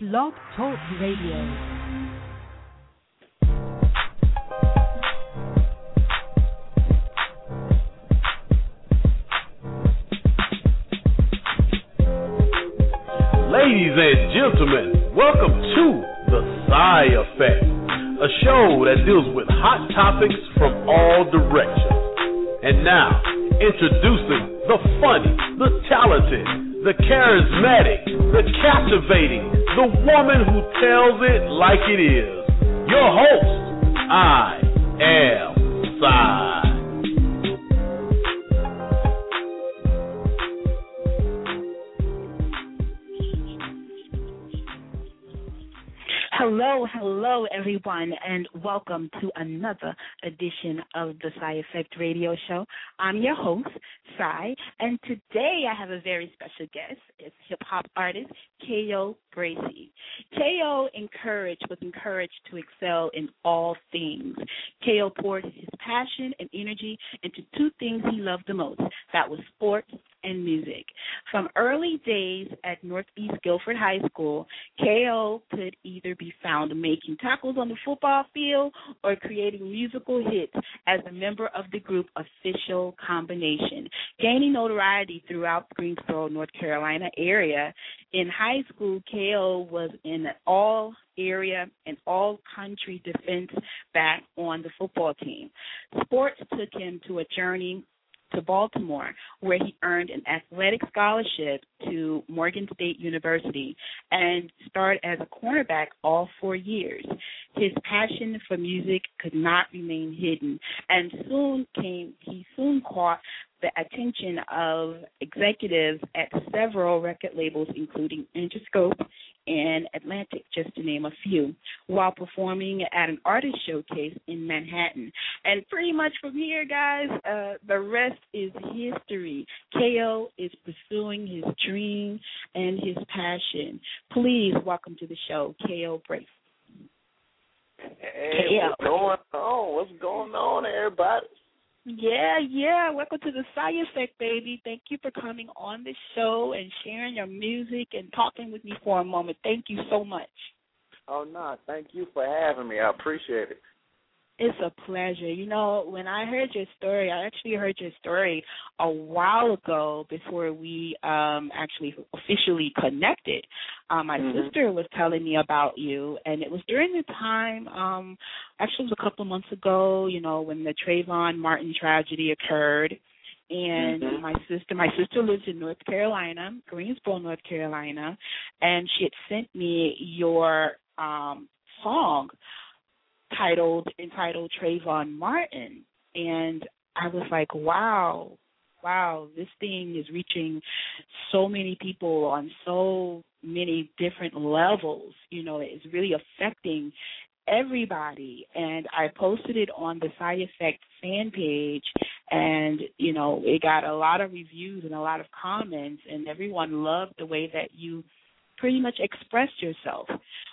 Blog Talk Radio. Ladies and gentlemen, welcome to The Psy Effect, a show that deals with hot topics from all directions. And now, introducing the funny, the talented, the charismatic, the captivating, the woman who tells it like it is. Your host, I am Psy. Hello, everyone, and welcome to another edition of the Psy Effect Radio Show. I'm your host, Psy, and today I have a very special guest. It's hip-hop artist K.O. Bracy. K.O. was encouraged to excel in all things. K.O. poured his passion and energy into two things he loved the most. That was sports and music. From early days at Northeast Guilford High School, K.O. could either be found making tackles on the football field or creating musical hits as a member of the group Official Combination, gaining notoriety throughout the Greensboro, North Carolina area. In high school, K.O. was in an all-area and all-country defense back on the football team. Sports took him to a journey to Baltimore, where he earned an athletic scholarship to Morgan State University and starred as a cornerback all 4 years. His passion for music could not remain hidden, and he soon caught the attention of executives at several record labels, including Interscope and Atlantic, just to name a few, while performing at an artist showcase in Manhattan. And pretty much from here, guys, the rest is history. K.O. is pursuing his dream and his passion. Please welcome to the show, K.O. Bracy. Hey, what's going on, everybody? Yeah. Welcome to the Psy Effect, baby. Thank you for coming on the show and sharing your music and talking with me for a moment. Thank you so much. Oh, no, thank you for having me. I appreciate it. It's a pleasure. You know, when I heard your story, I actually heard your story a while ago before we actually officially connected. My sister was telling me about you, and it was during the time, actually it was a couple months ago, you know, when the Trayvon Martin tragedy occurred. And my sister lives in North Carolina, Greensboro, North Carolina, and she had sent me your song entitled Trayvon Martin, and I was like, wow, this thing is reaching so many people on so many different levels. You know, it's really affecting everybody. And I posted it on the Psy Effect fan page, and, you know, it got a lot of reviews and a lot of comments, and everyone loved the way that you pretty much expressed yourself.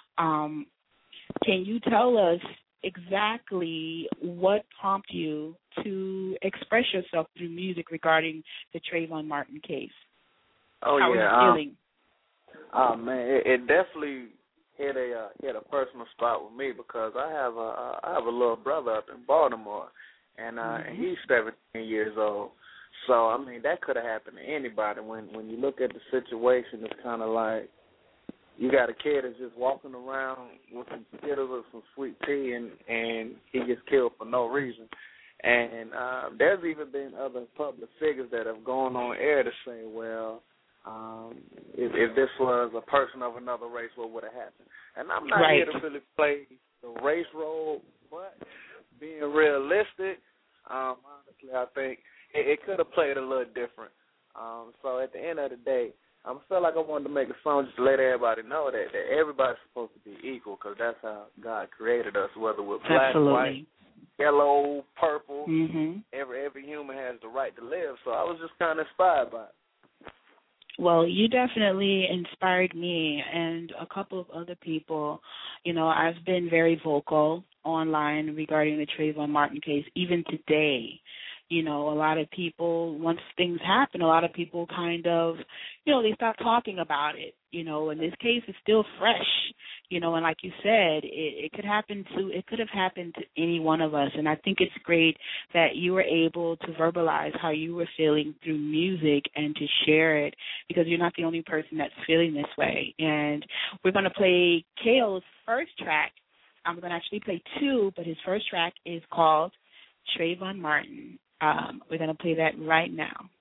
Can you tell us exactly what prompted you to express yourself through music regarding the Trayvon Martin case? Oh, How yeah. are you feeling? Oh, man, it definitely hit a personal spot with me because I have a little brother up in Baltimore, and he's 17 years old. So, I mean, that could have happened to anybody. When you look at the situation, it's kind of like you got a kid that's just walking around with some Skittles or some sweet tea, and he gets killed for no reason. And there's even been other public figures that have gone on air to say, well, if this was a person of another race, what would have happened? And I'm not here to really play the race role, but being realistic, honestly, I think it could have played a little different. So at the end of the day, I felt like I wanted to make a song just to let everybody know that everybody's supposed to be equal because that's how God created us, whether we're black, white, yellow, purple. Every human has the right to live. So I was just kind of inspired by it. Well, you definitely inspired me and a couple of other people. You know, I've been very vocal online regarding the Trayvon Martin case, even today. You know, a lot of people, once things happen, a lot of people kind of, you know, they stop talking about it. You know, in this case, it's still fresh. You know, and like you said, it could have happened to any one of us. And I think it's great that you were able to verbalize how you were feeling through music and to share it, because you're not the only person that's feeling this way. And we're going to play Kale's first track. I'm going to actually play two, but his first track is called Trayvon Martin. We're going to play that right now.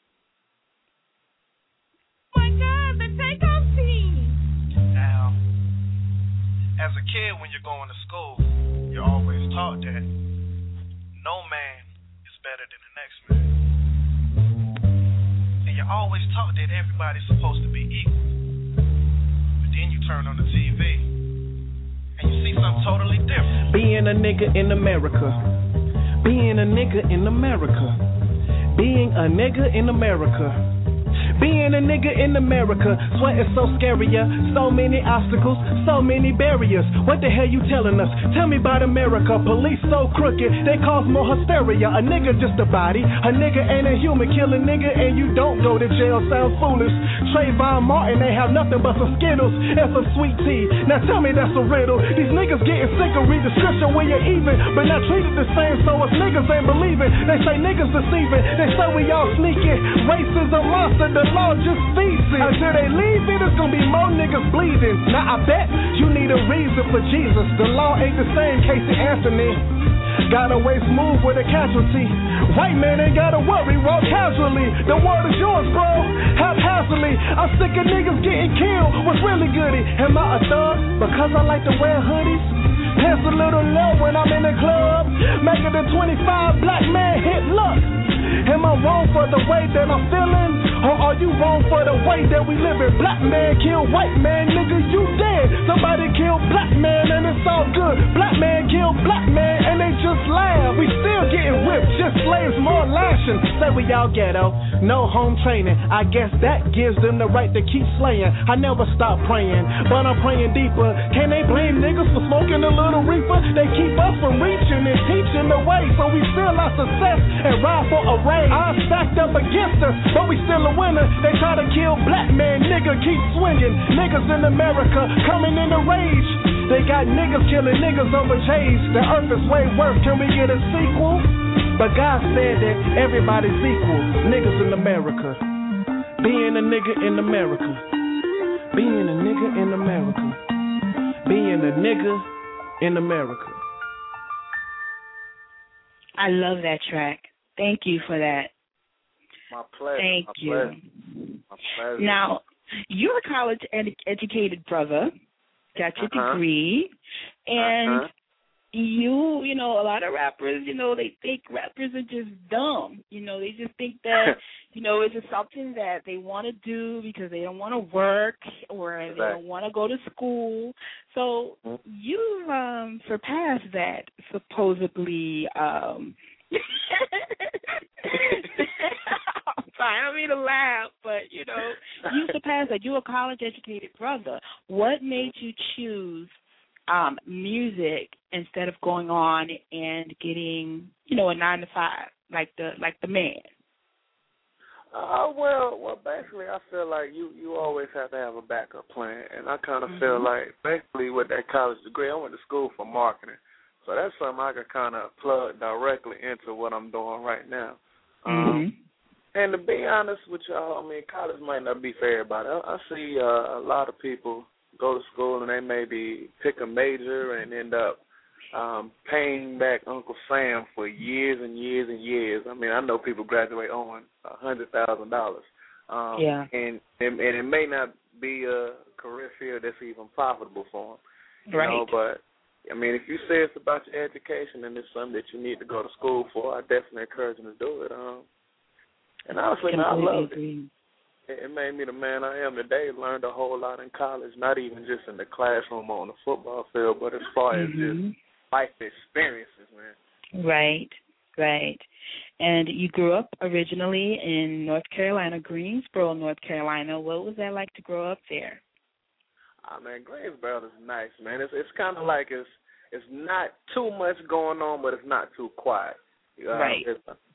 My God, the takeoff team. Now, as a kid, when you're going to school, you're always taught that no man is better than the next man. And you're always taught that everybody's supposed to be equal. But then you turn on the TV and you see something totally different. Being a nigga in America. Being a nigga in America. Being a nigga in America. Being a nigga in America, sweat is so scarier. So many obstacles, so many barriers. What the hell you telling us? Tell me about America. Police so crooked, they cause more hysteria. A nigga just a body, a nigga ain't a human. Kill a nigga and you don't go to jail, sound foolish. Trayvon Martin, they have nothing but some Skittles and some sweet tea. Now tell me that's a riddle. These niggas getting sick of read the scripture when you're even, but not treated the same, so us niggas ain't believing. They say niggas deceiving, they say we all sneaking. Racism monster, the law just feces. Until they leave it, it's gonna be more niggas bleeding. Now I bet you need a reason for Jesus. The law ain't the same, Casey Anthony. Got away smooth with a casualty. White man ain't gotta worry, walk casually. The world is yours, bro, haphazardly. I'm sick of niggas getting killed. What's really goody? Am I a thug because I like to wear hoodies? Pants a little low when I'm in the club. Making the 25 black man hit luck. Am I wrong for the way that I'm feeling? Or are you wrong for the way that we living? Black man kill white man, nigga, you dead. Somebody kill black man and it's all good. Black man kill black man and they just laugh. We still getting whipped, just slaves, more lashing. Say we all ghetto, no home training. I guess that gives them the right to keep slaying. I never stop praying, but I'm praying deeper. Can they blame niggas for smoking a little reefer? They keep us from reaching and teaching the way, so we still our success and ride for a raise. I'm stacked up against us, but we still a winner. They try to kill black man, nigga, keep swinging. Niggas in America coming in a rage. They got niggas killing niggas over chase. The earth is way worse, can we get a sequel? But God said that everybody's equal. Niggas in America. Being a nigga in America. Being a nigga in America. Being a nigga in America. I love that track. Thank you for that. My pleasure. Thank you. My pleasure. Now, you're a college educated brother, got your degree, and you know, a lot of rappers, you know, they think rappers are just dumb. You know, they just think that, you know, it's just something that they want to do because they don't want to work or they don't want to go to school. So you've surpassed that, supposedly. I'm sorry, I don't mean to laugh, but, you know, you surpassed that. You're a college-educated brother. What made you choose music instead of going on and getting, you know, a 9-to-5 like the man? Well, basically, I feel like you always have to have a backup plan, and I kind of feel like, basically, with that college degree, I went to school for marketing, so that's something I could kind of plug directly into what I'm doing right now. And to be honest with y'all, I mean, college might not be for everybody. I see a lot of people go to school and they maybe pick a major and end up paying back Uncle Sam for years and years and years. I mean, I know people graduate on $100,000. And it may not be a career field that's even profitable for them. Right. You know, but, I mean, if you're serious about your education and it's something that you need to go to school for, I definitely encourage you to do it. And honestly, man, I loved it. It made me the man I am today. Learned a whole lot in college, not even just in the classroom or on the football field, but as far as just life experiences, man. Right. And you grew up originally in North Carolina, Greensboro, North Carolina. What was that like to grow up there? Man, Greensboro is nice, man. It's kind of like it's not too much going on, but it's not too quiet. Right. The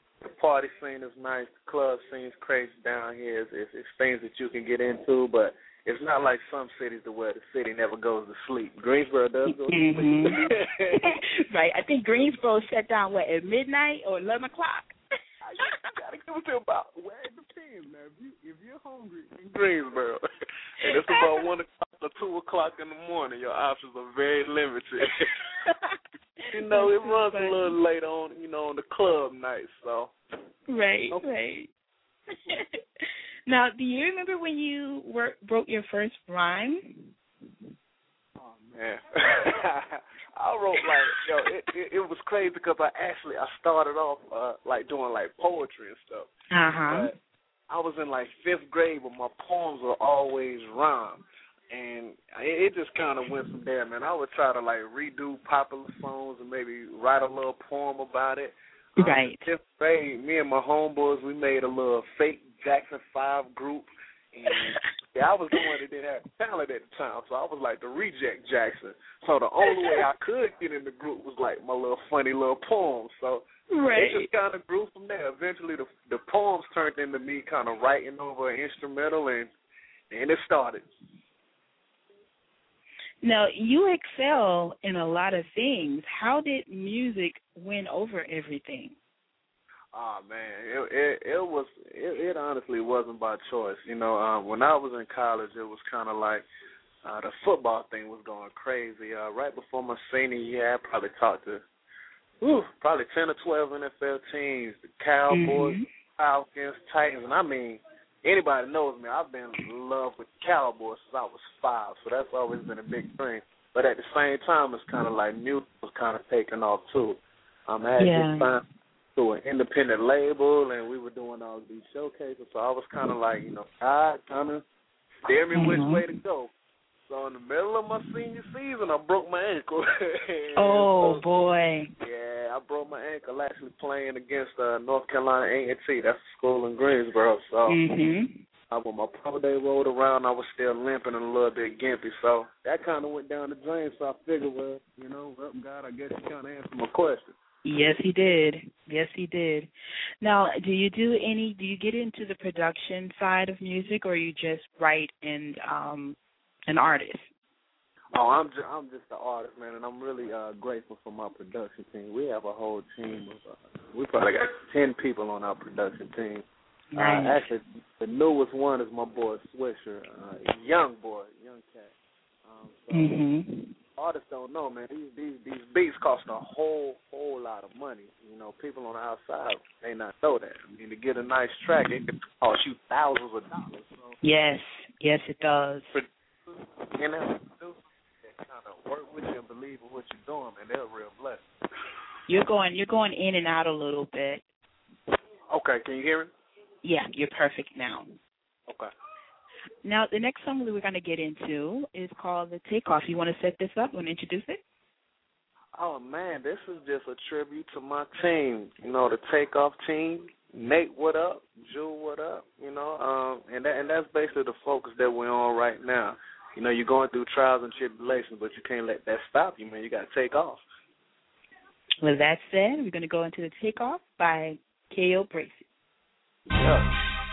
party scene is nice. The club scene's crazy down here. It's things that you can get into, but it's not like some cities where the city never goes to sleep. Greensboro does go to sleep. Right. I think Greensboro shut down, at midnight or 11 o'clock? You got to give it to about, well, it depends, man. If you're hungry in Greensboro, and it's about 1 o'clock or 2 o'clock in the morning, your options are very limited. It runs a little late on, on the club night, so. Right, right. Now, do you remember when you wrote your first rhyme? Oh, man. I wrote, it was crazy because I started off, doing, poetry and stuff. Uh-huh. But I was in, 5th grade, but my poems were always rhyme. And it just kind of went from there, man. I would try to, redo popular songs and maybe write a little poem about it. Right. 5th grade, me and my homeboys, we made a little fake Jackson 5 group. And, I was the one that didn't have talent at the time, so I was like the reject Jackson. So the only way I could get in the group was, my little funny little poems. So right. It just kind of grew from there. Eventually, the poems turned into me kind of writing over an instrumental, and it started. Now, you excel in a lot of things. How did music win over everything? Oh, man, it honestly wasn't by choice. When I was in college, it was kind of the football thing was going crazy. Right before my senior year, I probably talked to probably 10 or 12 NFL teams, the Cowboys, Falcons, Titans, and I mean, anybody knows me, I've been in love with the Cowboys since I was 5, so that's always been a big thing. But at the same time, it's kind of music was kind of taking off, too. I had to find to an independent label, and we were doing all these showcases, so I was kind of God kind of steer me which way to go. So in the middle of my senior season, I broke my ankle. Oh, boy. Yeah, I broke my ankle actually playing against North Carolina A&T. That's a school in Greensboro. So when my pro day rolled around, I was still limping and a little bit gimpy. So that kind of went down the drain. So I figured, God, I guess you kind of answered my question. Yes, he did. Yes, he did. Now, do you get into the production side of music, or you just write and an artist? Oh, I'm just an artist, man, and I'm really grateful for my production team. We have a whole team of we probably got 10 people on our production team. Nice. Actually, the newest one is my boy Swisher, young cat. Artists don't know, man. These beats cost a whole lot of money. People on the outside may not know that. I mean, to get a nice track, it could cost you thousands of dollars. So. Yes, it does. Kind of work with you and believe in what you're doing, man. They're a real blessing. You're going in and out a little bit. Okay, can you hear me? Yeah, you're perfect now. Okay. Now, the next song that we're going to get into is called The Takeoff. You want to set this up? Want to introduce it? Oh, man, this is just a tribute to my team, the Takeoff team. Nate, what up? Jewel, what up? And that's basically the focus that we're on right now. You're going through trials and tribulations, but you can't let that stop you, man. You got to take off. With that said, we're going to go into The Takeoff by K.O. Bracey. Yeah.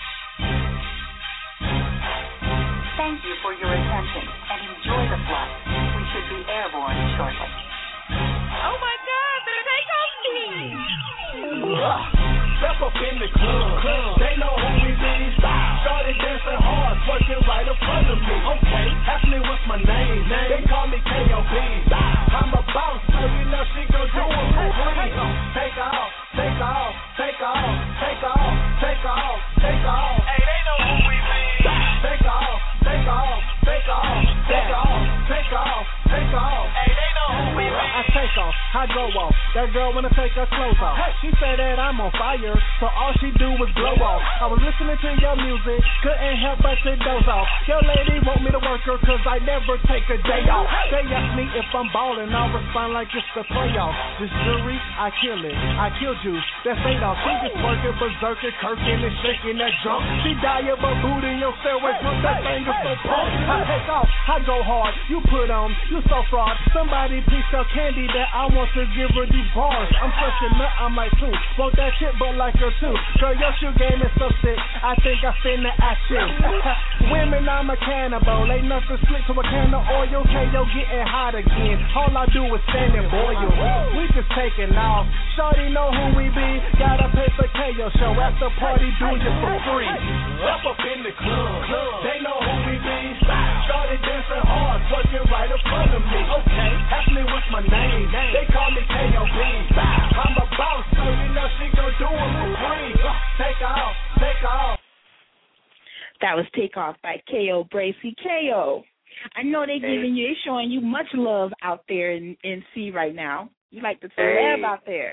Thank you for your attention and enjoy the flight. We should be airborne shortly. Oh, my God, the Takeoff team! Step up in the club. They know who we be. Started dancing hard, twerking right in front of me. Okay, ask me what's my name. They call me K.O.B. I'm a boss, so you know she gon' do it for free. Take off, take off, take off, take off, take off, take off. Hey, they know who we be. Take off, take off, take off, take off, take off, take off. Hey, they know who we be. I take off, I go off. That girl wanna take her clothes off. She said that I'm on fire, so all she do was blow off. I was listening to your music, couldn't help but to doze off. Your lady want me to work her, cause I never take a day off. They ask me if I'm ballin', I'll respond like it's the playoff. This jewelry, I kill it, I killed you, that's Adolf. She just working, berserking, kirking, and shaking that junk. She die of a boot in your stairway, put that thing is so punk. I take off, I go hard, you put on, you so fraud. Somebody piece of candy that I want wants to give her these bars. I'm such a nut, I'm like too. Smoke that shit, but like her too. Girl, your shoe game is so sick. I think I finna act you. Women, I'm a cannibal. Ain't nothing slick to a can of oil. KO getting hot again. All I do is stand and boil. We just taking off. Shorty know who we be. Gotta pay for KO show. After party, do it for free. Up in the club. They know who we be. Shorty dancing hard, fucking right in front of me. Okay, ask me what's my name. They call me KOB. I'm a boss, so you know she gon' do it for free. Take off, take off. That was Takeoff by K.O. Bracy. K.O., I know they're showing you much love out there in C right now. You like to celeb out there.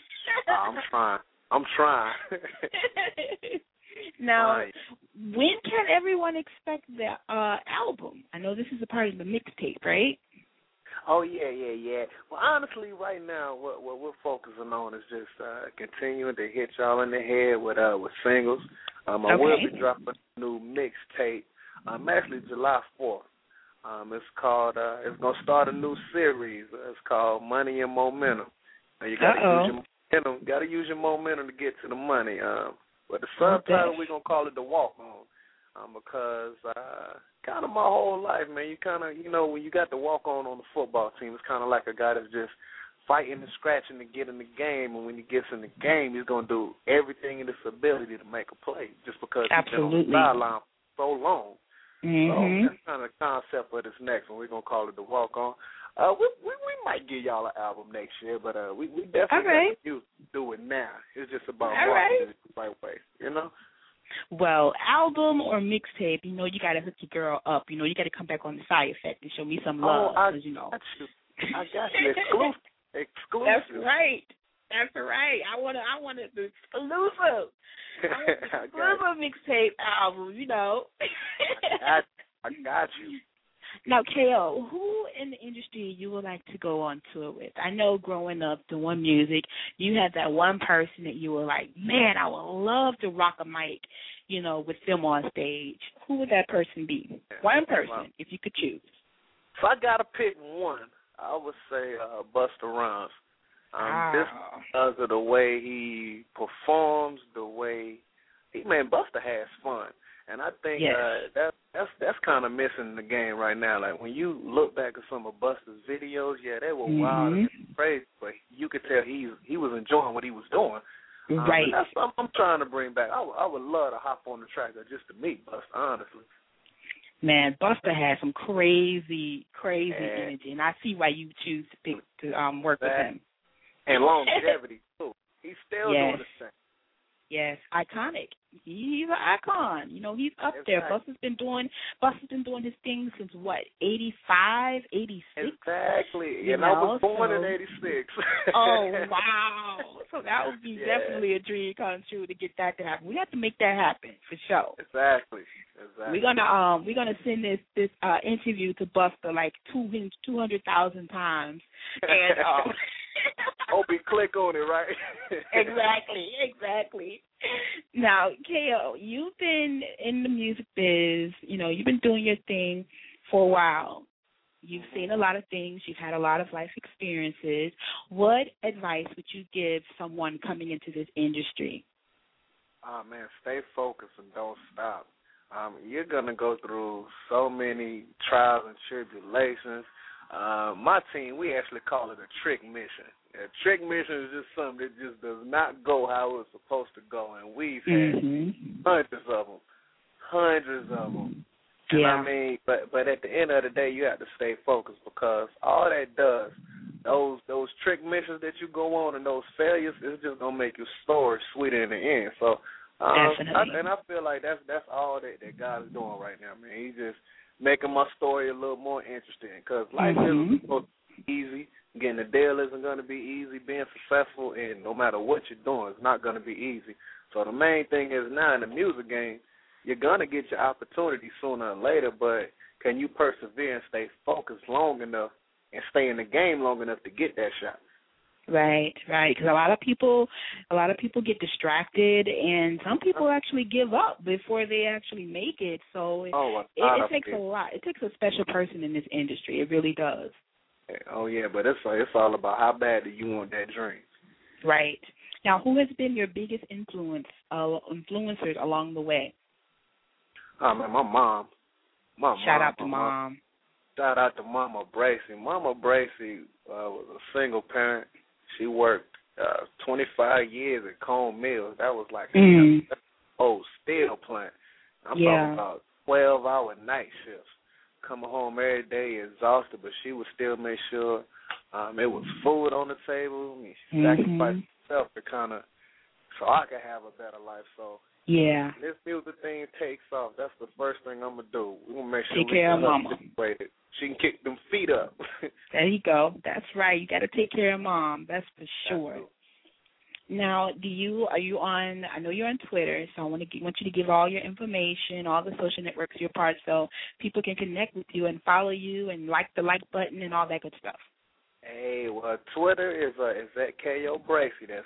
I'm trying. Now, when can everyone expect the album? I know this is a part of the mixtape, right? Oh, yeah. Well, honestly, right now, what we're focusing on is just continuing to hit y'all in the head with singles. I will be dropping a new mixtape. Actually, July 4th. It's called. It's gonna start a new series. It's called Money and Momentum. You gotta use your momentum. Gotta use your momentum to get to the money. But the subtitle we're gonna call it The Walk On. Because kind of my whole life, man, when you got to walk on the football team, it's kind of like a guy that's just fighting and scratching to get in the game, and when he gets in the game, he's going to do everything in his ability to make a play just because he's been on the sideline for so long. So that's kind of the concept of this next one. We're going to call it The Walk On. We might give y'all an album next year, but we definitely got to do it now. It's just about marketing it the right way, you know? Well, album or mixtape, you got to hook your girl up. You got to come back on the Side Effect and show me some love. I got you. Exclusive. That's right. I want the exclusive. Exclusive mixtape album, I got you. Now, K.O., who in the industry you would like to go on tour with? I know growing up doing music, you had that one person that you were like, man, I would love to rock a mic, with them on stage. Who would that person be? One person, if you could choose. If I got to pick one, I would say Busta Rhymes. Just because of the way he performs, the way Busta has fun. And I think that's kind of missing the game right now. Like, when you look back at some of Busta's videos, they were wild and crazy, but you could tell he was enjoying what he was doing. Right. That's something I'm trying to bring back. I would love to hop on the track just to meet Busta, honestly. Man, Busta has some crazy energy, and I see why you choose to pick to work with him. And longevity, too. He's still doing the same. Yes, iconic. He's an icon. He's up there. Busta's been doing his thing since what, 85, 86? Exactly. And I was born in 86. Oh, wow. So that would be definitely a dream come true to get that to happen. We have to make that happen for sure. Exactly. We're gonna send this interview to Busta like 200,000 times, and hope he click on it, right? Exactly. Now, K.O., you've been in the music biz. You've been doing your thing for a while. You've seen a lot of things. You've had a lot of life experiences. What advice would you give someone coming into this industry? Oh, man, stay focused and don't stop. You're going to go through so many trials and tribulations. My team, we actually call it a trick mission. A trick mission is just something that just does not go how it's supposed to go, and we've had hundreds of them. Yeah. But at the end of the day, you have to stay focused, because all that does, those trick missions that you go on and those failures, it's just gonna make your story sweeter in the end. So, definitely. I feel like that's all that God is doing right now, man. He's just making my story a little more interesting, because life isn't supposed to be easy. Getting a deal isn't going to be easy. Being successful, and no matter what you're doing, it's not going to be easy. So the main thing is, now in the music game, you're going to get your opportunity sooner or later, but can you persevere and stay focused long enough and stay in the game long enough to get that shot? Right. Because a lot of people get distracted, and some people actually give up before they actually make it. So it takes a lot. It takes a special person in this industry. It really does. Oh yeah, but it's all about how bad do you want that dream. Right. Now, who has been your biggest influencers along the way? Oh man, my mom. Shout out to Mom. Shout out to Mama Bracy. Mama Bracy was a single parent. She worked 25 years at Cone Mills. That was like an old steel plant. I'm talking about 12-hour night shifts. Coming home every day exhausted, but she would still make sure it was food on the table. I mean, she sacrificed herself to so I could have a better life. So yeah, this music thing takes off. That's the first thing I'm gonna do. We're gonna make sure take care of Mama. She can kick them feet up. There you go. That's right. You got to take care of Mom. That's for sure. Absolutely. Now, are you on? I know you're on Twitter, so I want you to give all your information, all the social networks you're part, so people can connect with you and follow you and like the like button and all that good stuff. Hey, well, Twitter is at K.O. Bracey. That's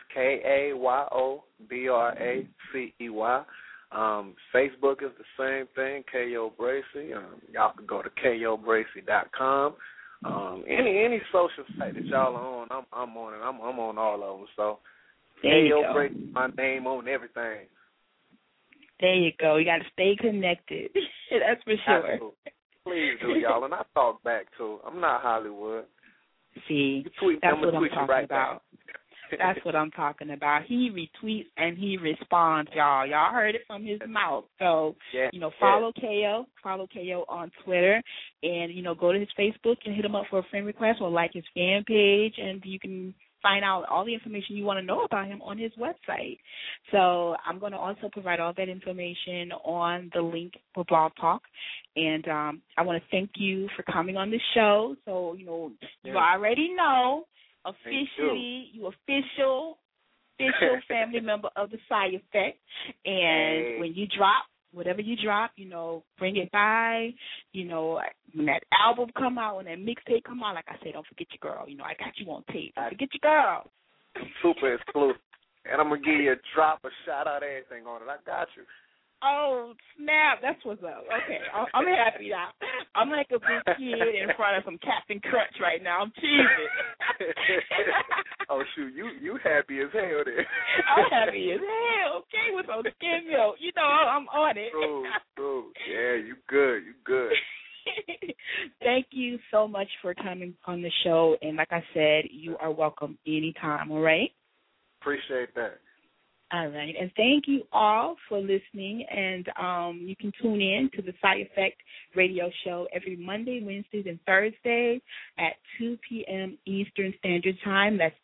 KAYOBRACEY. Facebook is the same thing, K.O. Bracey. Y'all can go to KOBracey.com. Any social site that y'all are on, I'm on it. I'm on all of them. So K.O. Bracey, my name on everything. There you go. You got to stay connected. That's for sure. Absolutely. Please do, y'all. And I talk back, too. I'm not Hollywood. See, that's what I'm talking about. That's what I'm talking about. He retweets and he responds, y'all. Y'all heard it from his mouth. So, follow KO. Follow KO on Twitter. And, go to his Facebook and hit him up for a friend request or like his fan page. And you can find out all the information you want to know about him on his website. So I'm going to also provide all that information on the link for Blog Talk. And I want to thank you for coming on the show. So, you already know, officially, you official family member of the Side Effect. And when you drop, whatever you drop, bring it by. When that album come out, when that mixtape come out, like I said, don't forget your girl. I got you on tape. Don't forget your girl. Super exclusive. And I'm going to give you a drop, a shout-out, everything on it. I got you. Oh, snap. That's what's up. Okay. I'm happy now. I'm like a big kid in front of some Captain Crunch right now. I'm cheesing. Oh, shoot. You happy as hell there. I'm happy as hell. Okay, with some skim milk. I'm on it. True. Yeah, you good. Thank you so much for coming on the show. And like I said, you are welcome anytime, all right? Appreciate that. All right. And thank you all for listening. And you can tune in to the Side Effect radio show every Monday, Wednesdays, and Thursdays at 2 p.m. Eastern Standard Time. That's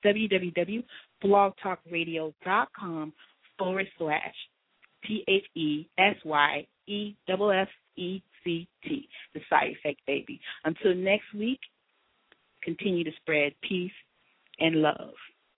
www.blogtalkradio.com/PHESYEFFECT, the Side Effect, baby. Until next week, continue to spread peace and love.